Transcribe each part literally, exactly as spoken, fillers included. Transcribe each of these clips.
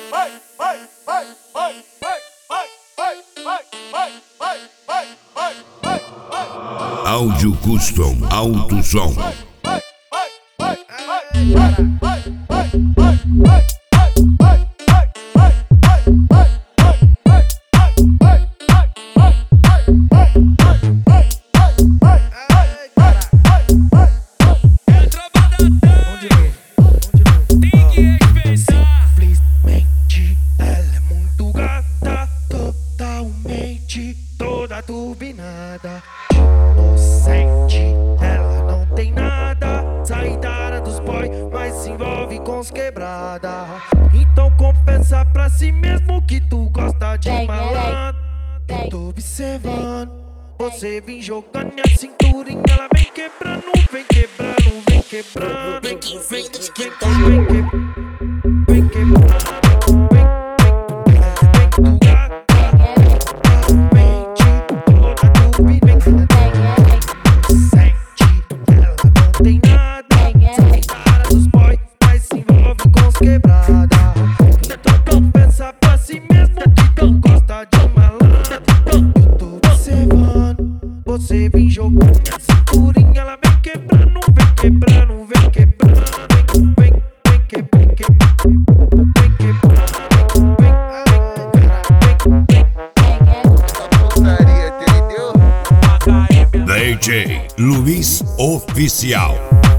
vai, vai, vai, vai, vai, vai, vai, vai, vai, vai, vai, vai, vai, vai. Áudio Custom Alto Som. Vai, vai, vai, vai, vai, vai, vai, vai, vai, vai. Toda turbinada, inocente, ela não tem nada. Sai da área dos boy, mas se envolve com os quebrada. Então confessa pra si mesmo que tu gosta de malandro. Eu tô observando, você vem jogando minha cinturinha. Ela vem quebrando, vem quebrando, vem quebrando. Vem, vem, vem, vem, vem, vem quebrando. Você vem jogando minha cinturinha, ela vem quebrando, vem quebrando, vem quebrando, vem, vem, vem quebrando, vem quebrando, vem quebrando, vem, D J Luiz Oficial.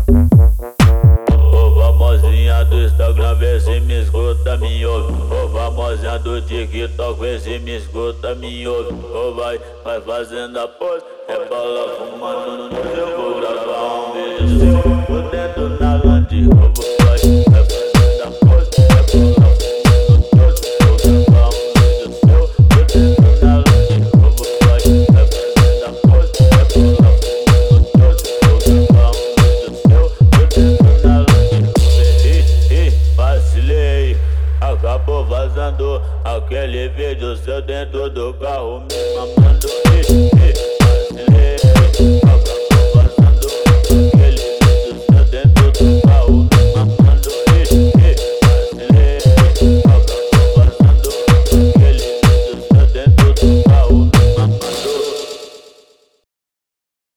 Ô famosinha do Instagram, vê se me escuta, me ouve. Ô famosinha do TikTok, vê se me escuta, me ouve. Ô vai, vai fazendo a pose, rebola fumando no eu vou gravar um vídeo seu. Por dentro na lande, ô vai, vai fazendo a pose, rebola fumando no eu vou gravar um vídeo seu. Por dentro na lande, ô vai, vai fazendo a pose, rebola fumando no eu vou gravar um vídeo seu. Por dentro na lande, ih, ih, vacilei. Acabou vazando aquele vídeo seu dentro do carro me mamando. Ih, ih, vacilei.